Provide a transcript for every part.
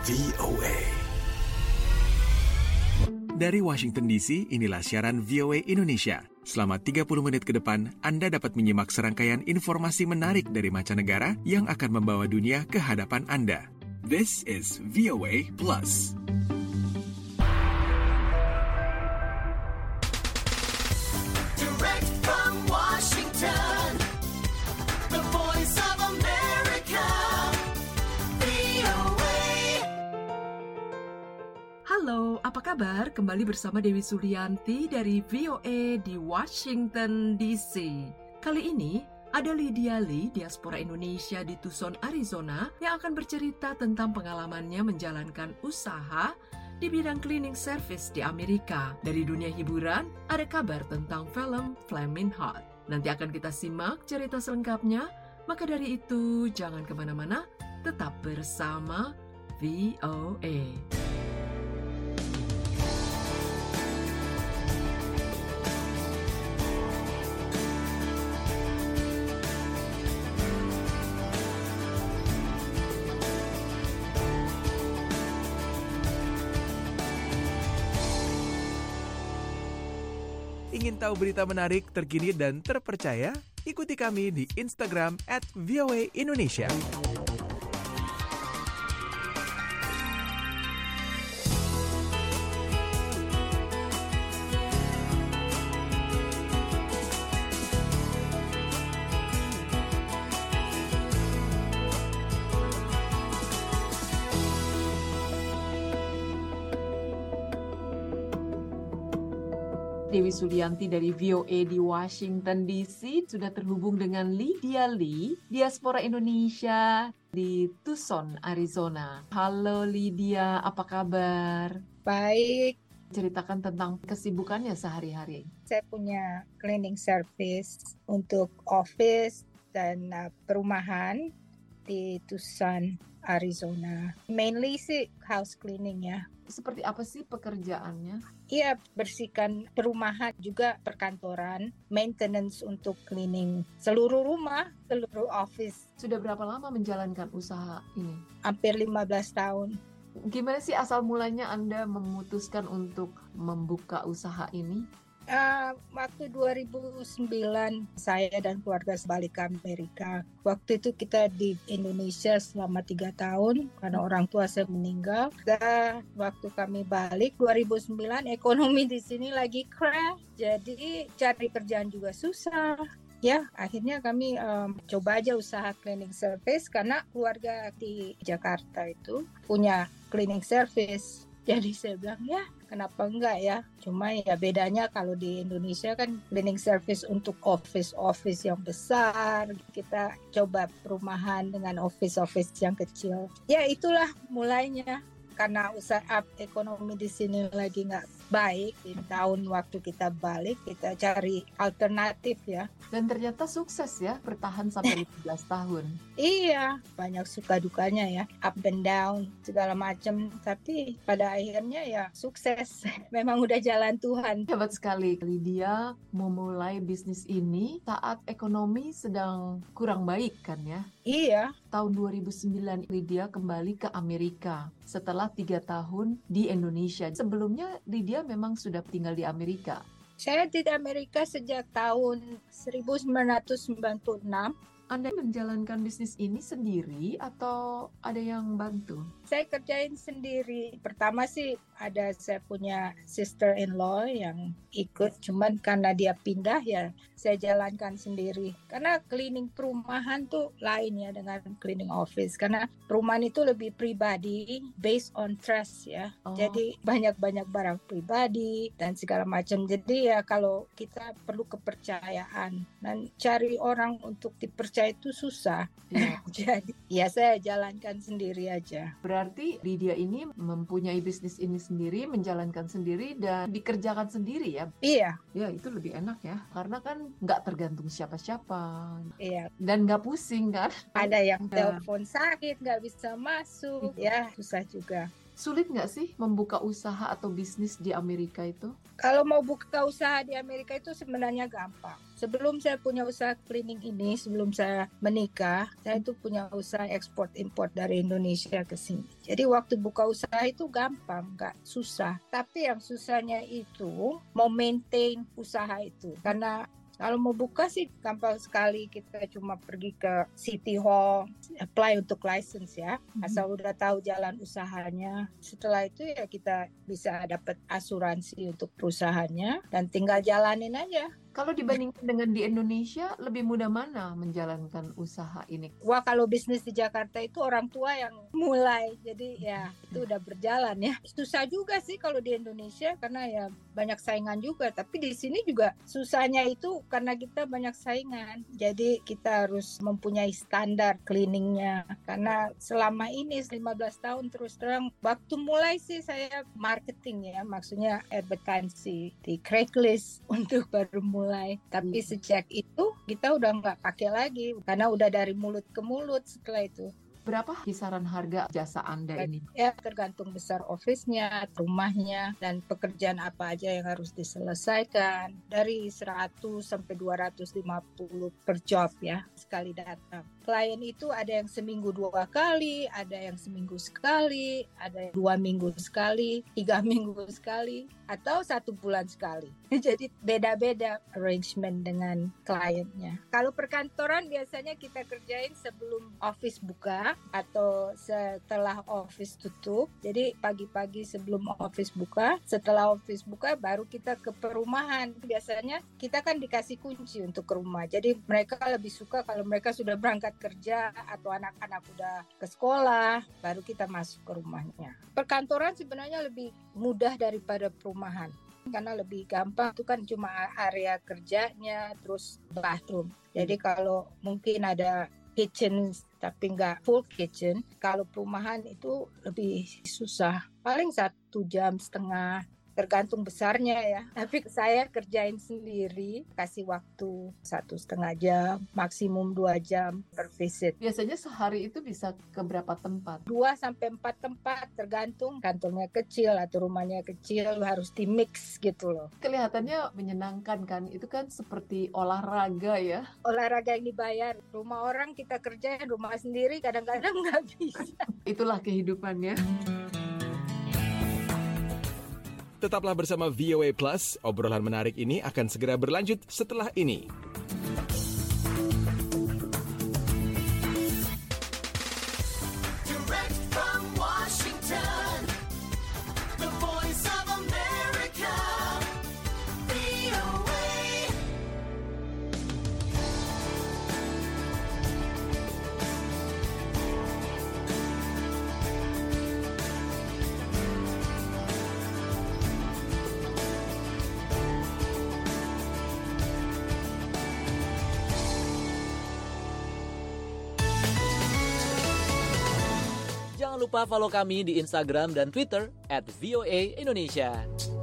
VOA. Dari Washington DC, inilah siaran VOA Indonesia. Selama 30 menit ke depan, Anda dapat menyimak serangkaian informasi menarik dari mancanegara yang akan membawa dunia ke hadapan Anda. This is VOA Plus. Direct from Washington, the voice of America, VOA. Halo, apa kabar? Kembali bersama Dewi Sulianti dari VOA di Washington DC. Kali ini ada Lydia Lee, diaspora Indonesia di Tucson, Arizona, yang akan bercerita tentang pengalamannya menjalankan usaha di bidang cleaning service di Amerika. Dari dunia hiburan, ada kabar tentang film Flamin' Hot. Nanti akan kita simak cerita selengkapnya, maka dari itu jangan kemana-mana, tetap bersama VOA. Ingin tahu berita menarik, terkini, dan terpercaya? Ikuti kami di Instagram @voaindonesia. Dewi Sulianti dari VOA di Washington DC sudah terhubung dengan Lydia Lee, diaspora Indonesia di Tucson, Arizona. Halo Lydia, apa kabar? Baik, Ceritakan tentang kesibukannya sehari-hari. saya punya cleaning service untuk office dan perumahan di Tucson, Arizona. Mainly sih house cleaning ya. Seperti apa sih pekerjaannya? Iya, bersihkan perumahan juga perkantoran, maintenance untuk cleaning seluruh rumah, seluruh office. Sudah berapa lama menjalankan usaha ini? Hampir 15 tahun. Gimana sih asal mulanya Anda memutuskan untuk membuka usaha ini? Waktu 2009 saya dan keluarga balik ke Amerika. Waktu itu kita di Indonesia selama 3 tahun karena orang tua saya meninggal. Dan waktu kami balik 2009 ekonomi di sini lagi crash. Jadi cari kerjaan juga susah. Ya, akhirnya kami coba aja usaha cleaning service karena keluarga di Jakarta itu punya cleaning service. Jadi saya bilang ya kenapa enggak ya. Cuma ya bedanya kalau di Indonesia kan cleaning service untuk office yang besar. Kita coba perumahan dengan office yang kecil. Ya itulah mulainya. Karena usaha ekonomi di sini lagi nggak baik, di tahun waktu kita balik, kita cari alternatif ya. Dan ternyata sukses ya, bertahan sampai 15 tahun. Iya, banyak suka dukanya ya, up and down, segala macam. Tapi pada akhirnya ya sukses. Memang udah jalan Tuhan. Hebat sekali, Lydia memulai bisnis ini saat ekonomi sedang kurang baik kan ya? Iya, Tahun 2009 Lydia kembali ke Amerika setelah 3 tahun di Indonesia. Sebelumnya Lydia memang sudah tinggal di Amerika. saya di Amerika sejak tahun 1996. Anda menjalankan bisnis ini sendiri atau ada yang bantu? Saya kerjain sendiri. Pertama sih ada saya punya sister-in-law yang ikut. Cuman karena dia pindah ya saya jalankan sendiri. Karena cleaning perumahan tuh lain ya dengan cleaning office. Karena perumahan itu lebih pribadi, based on trust ya. Oh. Jadi banyak-banyak barang pribadi dan segala macam. Jadi ya kalau kita perlu kepercayaan. Dan cari orang untuk dipercaya itu susah. Ya. Jadi ya saya jalankan sendiri aja. Berarti Lydia ini mempunyai bisnis ini sendiri, menjalankan sendiri dan dikerjakan sendiri ya. Iya, Ya itu lebih enak ya, karena kan nggak tergantung siapa-siapa iya. dan nggak pusing kan. Ada yang Ya. telepon sakit, nggak bisa masuk. Ya, susah juga. Sulit nggak sih membuka usaha atau bisnis di Amerika itu? Kalau mau buka usaha di Amerika itu sebenarnya gampang. Sebelum saya punya usaha cleaning ini, sebelum saya menikah, saya itu punya usaha ekspor impor dari Indonesia ke sini. Jadi waktu buka usaha itu gampang, nggak susah. Tapi yang susahnya itu mau maintain usaha itu. Karena kalau mau buka sih gampang sekali, kita cuma pergi ke City Hall, apply untuk license ya, asal udah tahu jalan usahanya. Setelah itu ya kita bisa dapat asuransi untuk perusahaannya dan tinggal jalanin aja. Kalau dibandingkan dengan di Indonesia, lebih mudah mana menjalankan usaha ini? Wah, kalau bisnis di Jakarta itu orang tua yang mulai, jadi ya itu udah berjalan ya. Susah juga sih kalau di Indonesia karena ya banyak saingan juga, tapi di sini juga susahnya itu karena kita banyak saingan. Jadi kita harus mempunyai standar cleaningnya. Karena selama ini 15 tahun terus terang, waktu mulai sih saya marketing ya, maksudnya advertising di Craigslist untuk baru mulai. Tapi sejak itu kita udah nggak pakai lagi karena udah dari mulut ke mulut setelah itu. Berapa kisaran harga jasa Anda ini? Ya tergantung besar office-nya, rumahnya, dan pekerjaan apa aja yang harus diselesaikan. Dari 100 sampai 250 per job ya, sekali datang. Klien itu ada yang seminggu 2 kali, ada yang seminggu sekali, ada yang 2 minggu sekali, 3 minggu sekali, atau 1 bulan sekali. Jadi beda-beda arrangement dengan kliennya. Kalau perkantoran biasanya kita kerjain sebelum office buka atau setelah office tutup. Jadi pagi-pagi sebelum office buka, setelah office buka baru kita ke perumahan. Biasanya kita kan dikasih kunci untuk ke rumah. Jadi mereka lebih suka kalau mereka sudah berangkat kerja atau anak-anak udah ke sekolah, baru kita masuk ke rumahnya. Perkantoran sebenarnya lebih mudah daripada perumahan. Karena lebih gampang, itu kan cuma area kerjanya, terus bathroom. Jadi kalau mungkin ada kitchen tapi nggak full kitchen, kalau perumahan itu lebih susah. Paling 1,5 jam, tergantung besarnya ya. Tapi saya kerjain sendiri, kasih waktu 1,5 jam, maksimum 2 jam per visit. Biasanya sehari itu bisa ke berapa tempat? 2 sampai 4 tempat, tergantung kantornya kecil atau rumahnya kecil, harus di-mix gitu loh. Kelihatannya menyenangkan kan? Itu kan seperti olahraga ya. Olahraga yang dibayar, rumah orang kita kerjain, rumah sendiri kadang-kadang nggak bisa. Itulah kehidupannya. Tetaplah bersama VOA Plus, obrolan menarik ini akan segera berlanjut setelah ini. Direct from Washington, the voice of America, VOA. Jangan lupa follow kami di Instagram dan Twitter @VOA_Indonesia.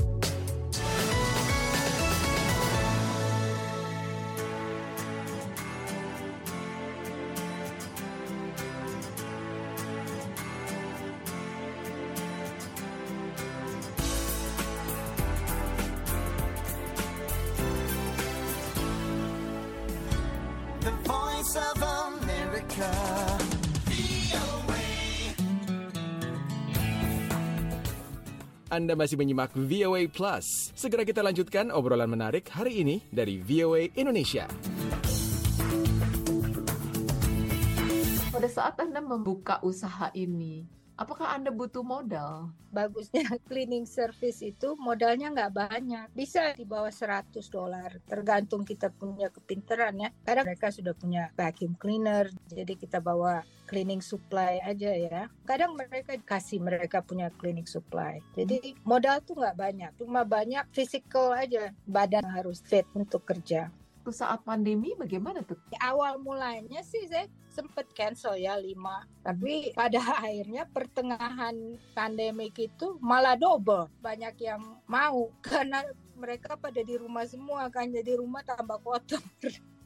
The voice of America, VOA. Anda masih menyimak VOA Plus. Segera kita lanjutkan obrolan menarik hari ini dari VOA Indonesia. Pada saat Anda membuka usaha ini, apakah Anda butuh modal? Bagusnya cleaning service itu modalnya nggak banyak. Bisa di bawah $100, tergantung kita punya kepintaran ya. Kadang mereka sudah punya vacuum cleaner, jadi kita bawa cleaning supply aja ya. Kadang mereka kasih mereka punya cleaning supply. Jadi modal tuh nggak banyak, cuma banyak physical aja. Badan harus fit untuk kerja. Saat pandemi bagaimana tuh? Di awal mulanya sih saya sempat cancel ya 5. Tapi pada akhirnya pertengahan pandemik itu malah double. Banyak yang mau karena mereka pada di rumah semua kan. Jadi rumah tambah kotor.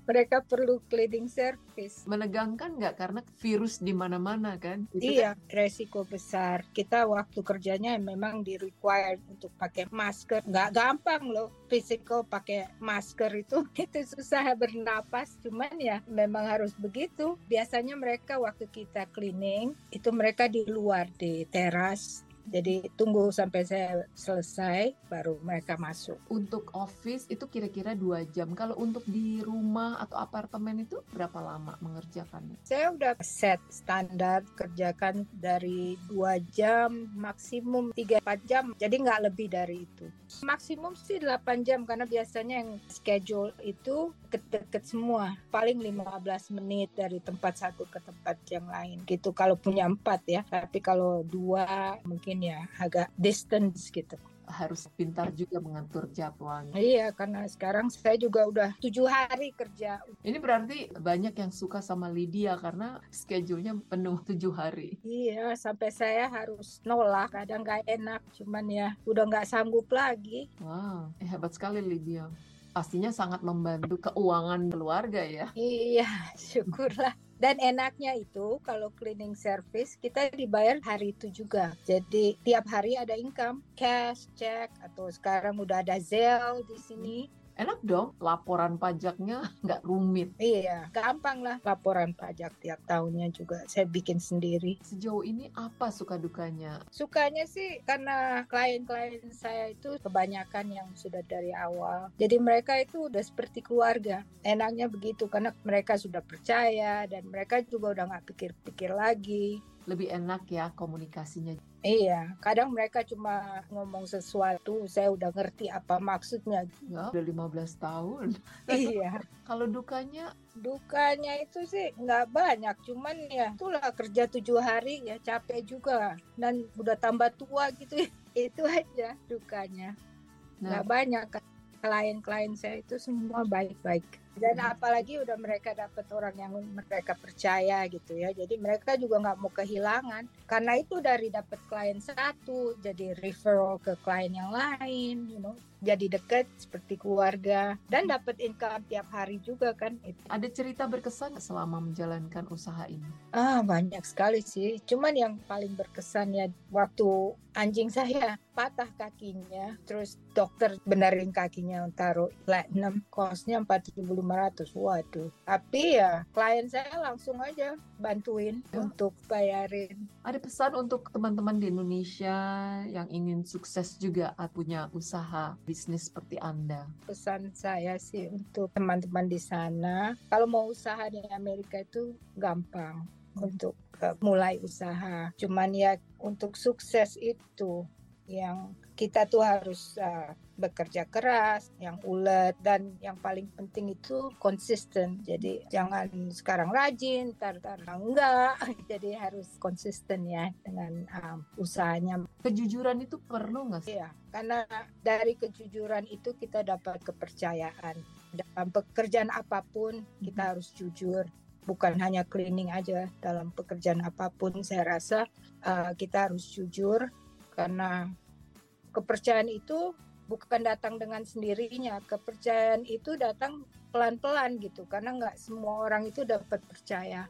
mereka perlu cleaning service. Menegangkan nggak? Karena virus di mana-mana kan? Itu Iya, resiko besar. Kita waktu kerjanya memang di required untuk pakai masker. Nggak gampang loh, physical pakai masker itu susah bernapas. Cuman ya memang harus begitu. Biasanya mereka waktu kita cleaning, itu mereka di luar, di teras. Jadi tunggu sampai saya selesai baru mereka masuk. Untuk office itu kira-kira 2 jam. Kalau untuk di rumah atau apartemen itu berapa lama mengerjakannya? Saya udah set standar kerjakan dari 2 jam, maksimum 3-4 jam. Jadi nggak lebih dari itu. Maksimum sih 8 jam karena biasanya yang schedule itu deket-deket semua. Paling 15 menit dari tempat satu ke tempat yang lain. Gitu kalau punya 4 ya. Tapi kalau 2 mungkin ya agak distance gitu. Harus pintar juga mengatur jadwalnya. Iya, karena sekarang saya juga udah 7 hari kerja. Ini berarti banyak yang suka sama Lydia karena schedule-nya penuh 7 hari. Iya, sampai saya harus nolak. Kadang nggak enak, cuman ya udah nggak sanggup lagi. Wow, hebat sekali Lydia. Pastinya sangat membantu keuangan keluarga ya. Iya, syukurlah. Dan enaknya itu kalau cleaning service kita dibayar hari itu juga. Jadi tiap hari ada income, cash, check, atau sekarang udah ada Zelle di sini. Enak dong, laporan pajaknya nggak rumit. Iya, gampang lah laporan pajak tiap tahunnya juga saya bikin sendiri. Sejauh ini apa suka dukanya? Sukanya sih karena klien-klien saya itu kebanyakan yang sudah dari awal. Jadi mereka itu udah seperti keluarga. Enaknya begitu karena mereka sudah percaya dan mereka juga udah nggak pikir-pikir lagi. Lebih enak ya komunikasinya. Iya, kadang mereka cuma ngomong sesuatu, saya udah ngerti apa maksudnya. Ya, udah 15 tahun. Iya, Kalau dukanya, dukanya itu sih nggak banyak, cuman ya itulah kerja 7 hari ya capek juga. Dan udah tambah tua gitu, itu aja dukanya. nah, Nggak banyak, klien-klien saya itu semua baik-baik. Dan apalagi udah mereka dapat orang yang mereka percaya gitu ya. Jadi mereka juga nggak mau kehilangan. Karena itu dari dapat klien satu, jadi referral ke klien yang lain, jadi dekat seperti keluarga dan dapat income tiap hari juga kan. ada cerita berkesan selama menjalankan usaha ini? Banyak sekali sih. Cuman yang paling berkesan ya waktu anjing saya patah kakinya, terus dokter benerin kakinya taruh platinum, costnya 4.500. Waduh. Tapi ya klien saya langsung aja bantuin untuk bayarin. Ada pesan untuk teman-teman di Indonesia yang ingin sukses juga punya usaha bisnis seperti Anda? Pesan saya sih untuk teman-teman di sana, kalau mau usaha di Amerika itu gampang untuk mulai usaha. Cuman ya untuk sukses itu yang kita tuh harus bekerja keras, yang ulet, dan yang paling penting itu konsisten. Jadi jangan sekarang rajin, tar enggak. Jadi harus konsisten ya dengan usahanya. Kejujuran itu perlu nggak sih? Iya, karena dari kejujuran itu kita dapat kepercayaan. Dalam pekerjaan apapun kita harus jujur. Bukan hanya cleaning aja, dalam pekerjaan apapun saya rasa kita harus jujur. Karena kepercayaan itu bukan datang dengan sendirinya. Kepercayaan itu datang pelan-pelan gitu. Karena nggak semua orang itu dapat percaya.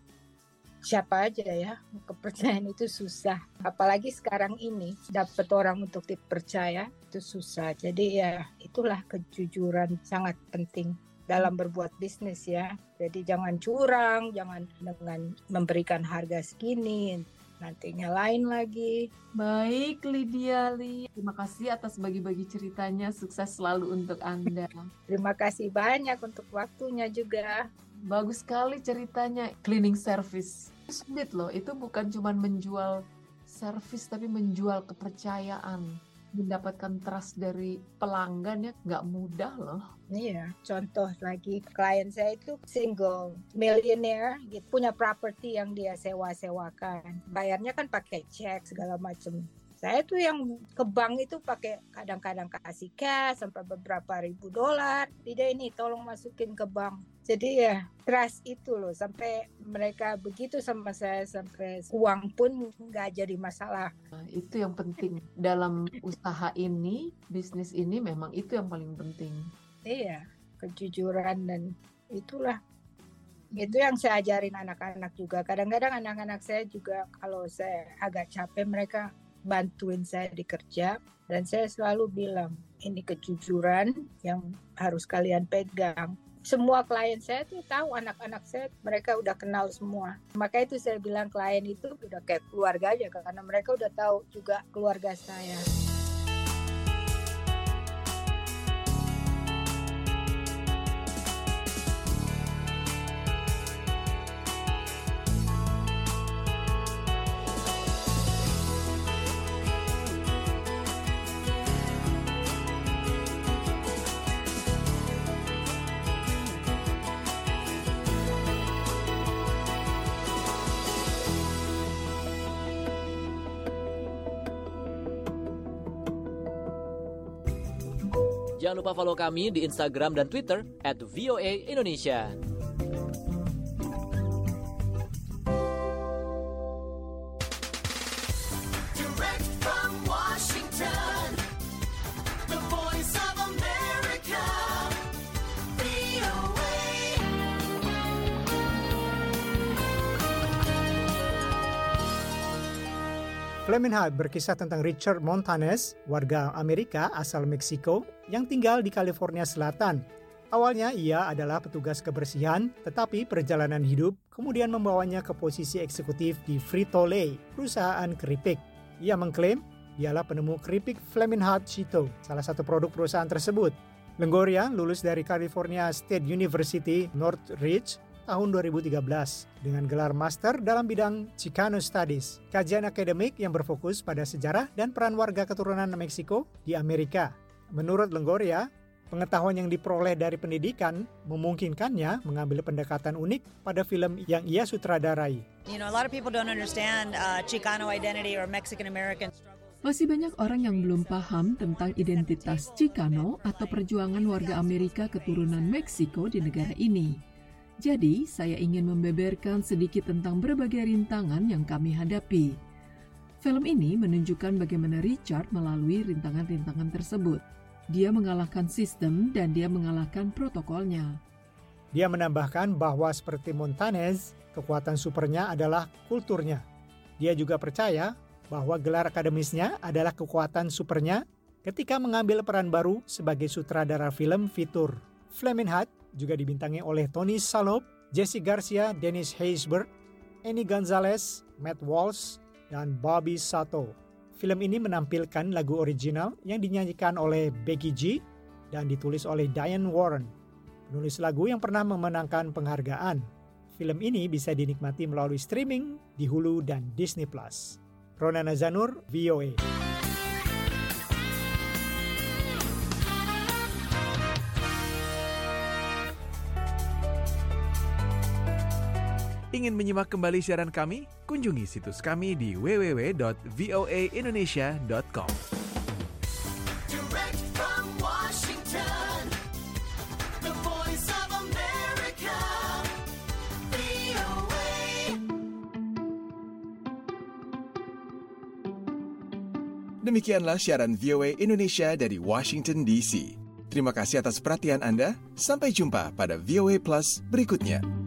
Siapa aja ya, kepercayaan itu susah. Apalagi sekarang ini, dapat orang untuk dipercaya itu susah. Jadi ya itulah kejujuran sangat penting dalam berbuat bisnis ya. Jadi jangan curang, jangan dengan memberikan harga segini, nantinya lain lagi. Baik Lydia Lee, terima kasih atas bagi-bagi ceritanya. Sukses selalu untuk Anda. Terima kasih banyak untuk waktunya juga. Bagus sekali ceritanya. Cleaning service sulit loh, itu bukan cuma menjual service tapi menjual kepercayaan. Mendapatkan trust dari pelanggan ya nggak mudah loh. Iya, contoh lagi klien saya itu single millionaire gitu, punya properti yang dia sewa-sewakan. Bayarnya kan pakai cek segala macam. Saya tuh yang ke bank itu pakai kadang-kadang kasih cash sampai beberapa ribu dolar. Tidak, ini tolong masukin ke bank. Jadi ya trust itu loh, sampai mereka begitu sama saya, sampai uang pun nggak jadi masalah. Nah, itu yang penting dalam usaha ini, bisnis ini memang itu yang paling penting. Iya, kejujuran dan Itulah. Itu yang saya ajarin anak-anak juga. Kadang-kadang anak-anak saya juga kalau saya agak capek mereka bantuin saya di kerja. Dan saya selalu bilang ini kejujuran yang harus kalian pegang. Semua klien saya tuh tahu anak-anak saya mereka udah kenal semua. Maka itu saya bilang klien itu udah kayak keluarga aja karena mereka udah tahu juga keluarga saya. Jangan lupa follow kami di Instagram dan Twitter @VOA_Indonesia. Direct from Washington, the voice of America, VOA. Flamin' Hot berkisah tentang Richard Montanes, warga Amerika asal Meksiko yang tinggal di California Selatan. Awalnya ia adalah petugas kebersihan, tetapi perjalanan hidup kemudian membawanya ke posisi eksekutif di Frito-Lay, perusahaan keripik. Ia mengklaim dialah penemu keripik Flamin' Hot Cheeto, salah satu produk perusahaan tersebut. Longoria lulus dari California State University Northridge tahun 2013 dengan gelar master dalam bidang Chicano Studies, kajian akademik yang berfokus pada sejarah dan peran warga keturunan Meksiko di Amerika. Menurut Longoria, pengetahuan yang diperoleh dari pendidikan memungkinkannya mengambil pendekatan unik pada film yang ia sutradarai. You know, a lot of people don't understand Chicano identity or Mexican American struggle. Masih banyak orang yang belum paham tentang identitas Chicano atau perjuangan warga Amerika keturunan Meksiko di negara ini. Jadi, saya ingin membeberkan sedikit tentang berbagai rintangan yang kami hadapi. Film ini menunjukkan bagaimana Richard melalui rintangan-rintangan tersebut. Dia mengalahkan sistem dan dia mengalahkan protokolnya. Dia menambahkan bahwa seperti Montanes, kekuatan supernya adalah kulturnya. Dia juga percaya bahwa gelar akademisnya adalah kekuatan supernya ketika mengambil peran baru sebagai sutradara film fitur. Flamin' Hot juga dibintangi oleh Tony Shalhoub, Jesse Garcia, Dennis Haysbert, Annie Gonzalez, Matt Walsh, dan Bobby Sato. Film ini menampilkan lagu original yang dinyanyikan oleh Becky G dan ditulis oleh Diane Warren, penulis lagu yang pernah memenangkan penghargaan. Film ini bisa dinikmati melalui streaming di Hulu dan Disney+. Rona Nazanur, VOA. Ingin menyimak kembali siaran kami? Kunjungi situs kami di www.voaindonesia.com. Direct from Washington, the voice of America, VOA. Demikianlah siaran VOA Indonesia dari Washington DC. Terima kasih atas perhatian Anda. Sampai jumpa pada VOA Plus berikutnya.